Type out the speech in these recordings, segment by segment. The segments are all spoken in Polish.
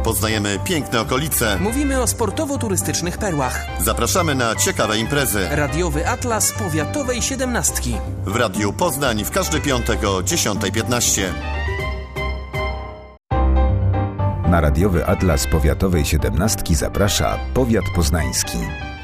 Poznajemy piękne okolice. Mówimy o sportowo-turystycznych perłach. Zapraszamy na ciekawe imprezy. Radiowy Atlas Powiatowej 17. W Radiu Poznań w każdy piątek o 10:15. Na Radiowy Atlas Powiatowej 17 zaprasza Powiat Poznański.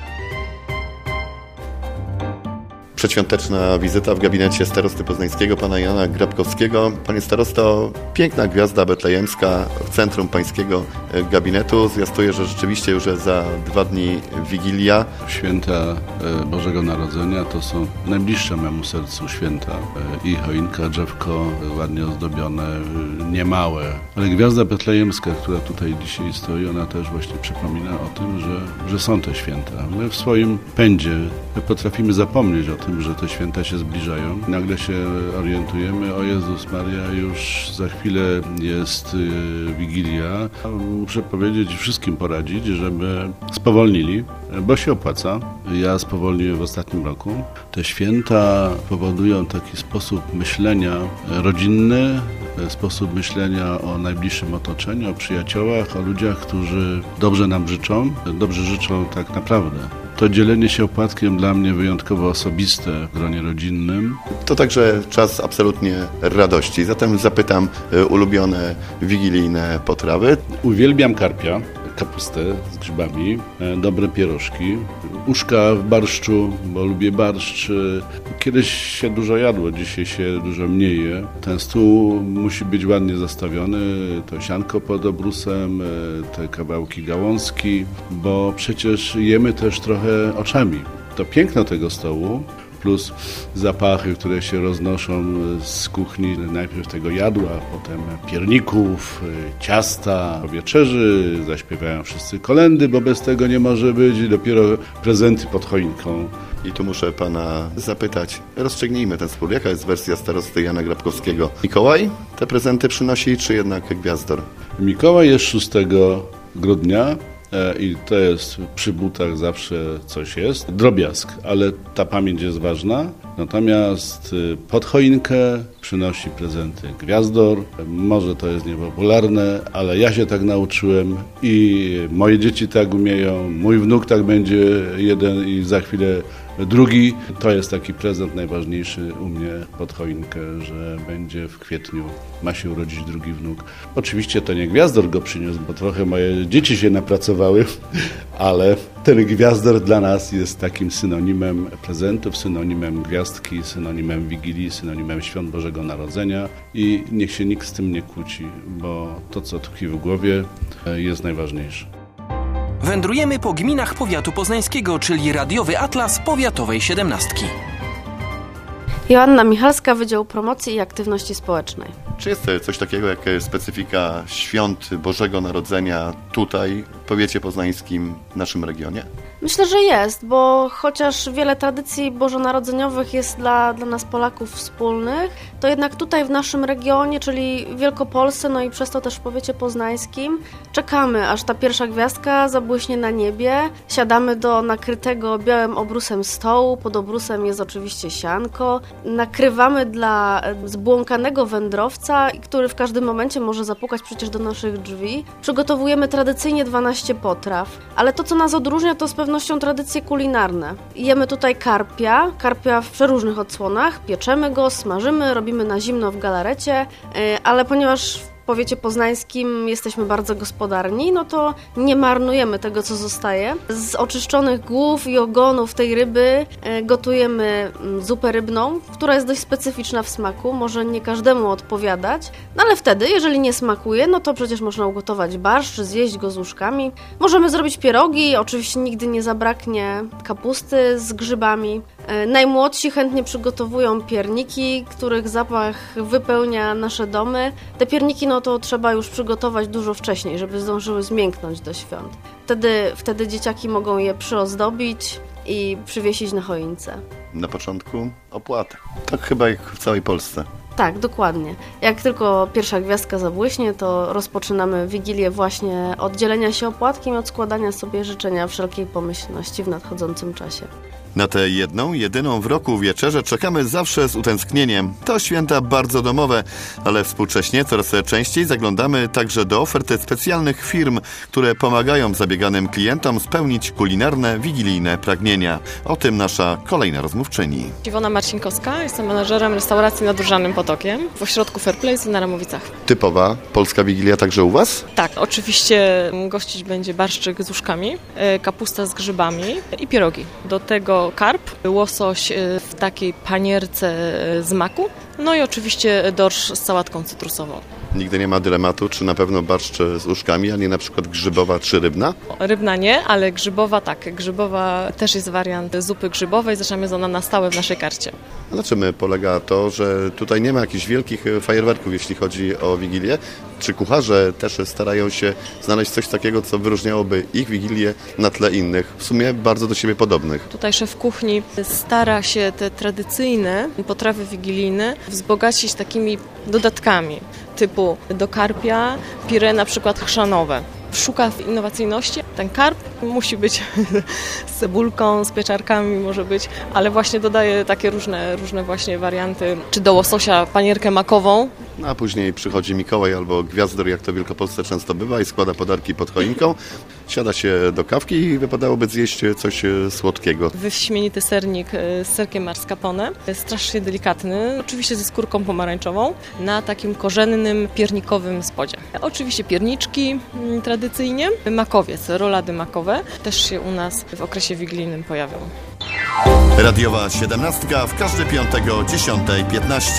Przedświąteczna wizyta w gabinecie starosty poznańskiego, pana Jana Grabkowskiego. Panie starosto, piękna gwiazda betlejemska w centrum pańskiego gabinetu. Zwiastuje, że rzeczywiście już za 2 dni Wigilia. Święta Bożego Narodzenia to są najbliższe memu sercu święta. I choinka, drzewko ładnie ozdobione, niemałe. Ale gwiazda betlejemska, która tutaj dzisiaj stoi, ona też właśnie przypomina o tym, że są te święta. My w swoim pędzie potrafimy zapomnieć o tym, że te święta się zbliżają. Nagle się orientujemy, o Jezus Maria, już za chwilę jest Wigilia. Muszę powiedzieć, wszystkim poradzić, żeby spowolnili, bo się opłaca. Ja spowolniłem w ostatnim roku. Te święta powodują taki sposób myślenia rodzinny, sposób myślenia o najbliższym otoczeniu, o przyjaciołach, o ludziach, którzy dobrze nam życzą, dobrze życzą tak naprawdę. To dzielenie się opłatkiem dla mnie wyjątkowo osobiste w gronie rodzinnym. To także czas absolutnie radości. Zatem zapytam ulubione wigilijne potrawy. Uwielbiam karpia, kapustę z grzybami, dobre pierożki, uszka w barszczu, bo lubię barszcz. Kiedyś się dużo jadło, dzisiaj się dużo mniej je. Ten stół musi być ładnie zastawiony, to sianko pod obrusem, te kawałki gałązki, bo przecież jemy też trochę oczami. To piękno tego stołu, plus zapachy, które się roznoszą z kuchni, najpierw tego jadła, potem pierników, ciasta. Po wieczerzy zaśpiewają wszyscy kolędy, bo bez tego nie może być, dopiero prezenty pod choinką. I tu muszę pana zapytać, rozstrzygnijmy ten spór. Jaka jest wersja starosty Jana Grabkowskiego? Mikołaj te prezenty przynosi, czy jednak Gwiazdor? Mikołaj jest 6 grudnia. I to jest przy butach zawsze coś jest. Drobiazg, ale ta pamięć jest ważna. Natomiast pod choinkę przynosi prezenty Gwiazdor. Może to jest niepopularne, ale ja się tak nauczyłem i moje dzieci tak umieją. Mój wnuk tak będzie jeden i za chwilę drugi. To jest taki prezent najważniejszy u mnie pod choinkę, że będzie w kwietniu, ma się urodzić drugi wnuk. Oczywiście to nie Gwiazdor go przyniósł, bo trochę moje dzieci się napracowały, ale ten Gwiazdor dla nas jest takim synonimem prezentów, synonimem gwiazdki, synonimem Wigilii, synonimem Świąt Bożego Narodzenia i niech się nikt z tym nie kłóci, bo to, co tkwi w głowie, jest najważniejsze. Wędrujemy po gminach powiatu poznańskiego, czyli Radiowy Atlas Powiatowej 17. Joanna Michalska, Wydział Promocji i Aktywności Społecznej. Czy jest coś takiego jak specyfika Świąt Bożego Narodzenia tutaj, w powiecie poznańskim, w naszym regionie? Myślę, że jest, bo chociaż wiele tradycji bożonarodzeniowych jest dla nas Polaków wspólnych, to jednak tutaj w naszym regionie, czyli w Wielkopolsce, no i przez to też w powiecie poznańskim, czekamy, aż ta pierwsza gwiazdka zabłyśnie na niebie, siadamy do nakrytego białym obrusem stołu, pod obrusem jest oczywiście sianko, nakrywamy dla zbłąkanego wędrowca, który w każdym momencie może zapukać przecież do naszych drzwi. Przygotowujemy tradycyjnie 12 potraw, ale to, co nas odróżnia, to z pewnością tradycje kulinarne. Jemy tutaj karpia w przeróżnych odsłonach, pieczemy go, smażymy, robimy na zimno w galarecie, ale ponieważ w powiecie poznańskim jesteśmy bardzo gospodarni, no to nie marnujemy tego, co zostaje. Z oczyszczonych głów i ogonów tej ryby gotujemy zupę rybną, która jest dość specyficzna w smaku, może nie każdemu odpowiadać, no ale wtedy, jeżeli nie smakuje, no to przecież można ugotować barszcz, zjeść go z łóżkami. Możemy zrobić pierogi, oczywiście nigdy nie zabraknie kapusty z grzybami. Najmłodsi chętnie przygotowują pierniki, których zapach wypełnia nasze domy. Te pierniki no to trzeba już przygotować dużo wcześniej, żeby zdążyły zmięknąć do świąt. Wtedy dzieciaki mogą je przyozdobić i przywiesić na choince. Na początku opłata. Tak chyba jak w całej Polsce. Tak, dokładnie. Jak tylko pierwsza gwiazdka zabłyśnie, to rozpoczynamy Wigilię właśnie od dzielenia się opłatkiem i od składania sobie życzenia wszelkiej pomyślności w nadchodzącym czasie. Na tę jedyną w roku wieczerzę czekamy zawsze z utęsknieniem. To święta bardzo domowe, ale współcześnie coraz częściej zaglądamy także do oferty specjalnych firm, które pomagają zabieganym klientom spełnić kulinarne, wigilijne pragnienia. O tym nasza kolejna rozmówczyni. Iwona Marcinkowska, jestem menadżerem restauracji nad Różanym Potokiem w ośrodku Fair Place na Ramowicach. Typowa polska wigilia także u Was? Tak, oczywiście gościć będzie barszczyk z uszkami, kapusta z grzybami i pierogi. Do tego karp, łosoś w takiej panierce z maku, no i oczywiście dorsz z sałatką cytrusową. Nigdy nie ma dylematu, czy na pewno barszcz z uszkami, a nie na przykład grzybowa czy rybna? Rybna nie, ale grzybowa tak. Grzybowa też jest wariant zupy grzybowej, zresztą jest ona na stałe w naszej karcie. A na czym polega to, że tutaj nie ma jakichś wielkich fajerwerków, jeśli chodzi o Wigilię? Czy kucharze też starają się znaleźć coś takiego, co wyróżniałoby ich Wigilię na tle innych, w sumie bardzo do siebie podobnych? Tutaj szef kuchni stara się te tradycyjne potrawy wigilijne wzbogacić takimi dodatkami, typu do karpia pire na przykład chrzanowe. Szuka innowacyjności. Ten karp musi być z cebulką, z pieczarkami może być, ale właśnie dodaje takie różne właśnie warianty. Czy do łososia panierkę makową. A później przychodzi Mikołaj albo Gwiazdor, jak to w Wielkopolsce często bywa, i składa podarki pod choinką. Siada się do kawki i wypadałoby zjeść coś słodkiego. Wyśmienity sernik z serkiem mascarpone, strasznie delikatny, oczywiście ze skórką pomarańczową, na takim korzennym, piernikowym spodzie. Oczywiście pierniczki tradycyjnie, makowiec, rolady makowe też się u nas w okresie wigilijnym pojawią. Radiowa 17 w każdy piątek o 10:15.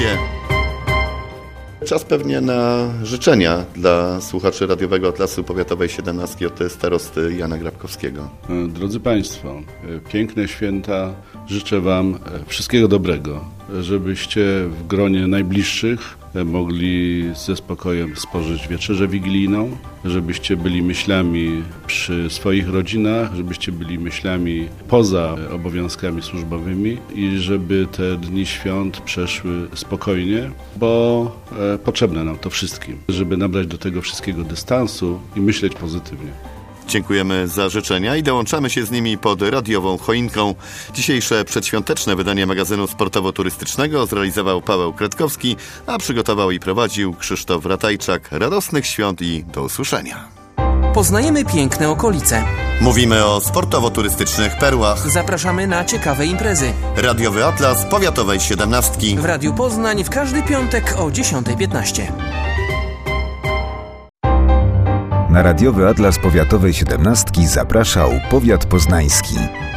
Czas pewnie na życzenia dla słuchaczy Radiowego Atlasu Powiatowej 17 od starosty Jana Grabkowskiego. Drodzy Państwo, piękne święta. Życzę Wam wszystkiego dobrego, żebyście w gronie najbliższych mogli ze spokojem spożyć wieczerzę wigilijną, żebyście byli myślami przy swoich rodzinach, żebyście byli myślami poza obowiązkami służbowymi i żeby te dni świąt przeszły spokojnie, bo potrzebne nam to wszystkim, żeby nabrać do tego wszystkiego dystansu i myśleć pozytywnie. Dziękujemy za życzenia i dołączamy się z nimi pod radiową choinką. Dzisiejsze przedświąteczne wydanie magazynu sportowo-turystycznego zrealizował Paweł Kretkowski, a przygotował i prowadził Krzysztof Ratajczak. Radosnych świąt i do usłyszenia. Poznajemy piękne okolice. Mówimy o sportowo-turystycznych perłach. Zapraszamy na ciekawe imprezy. Radiowy Atlas Powiatowej 17. W Radiu Poznań w każdy piątek o 10:15. Na Radiowy Atlas Powiatowej 17 zapraszał Powiat Poznański.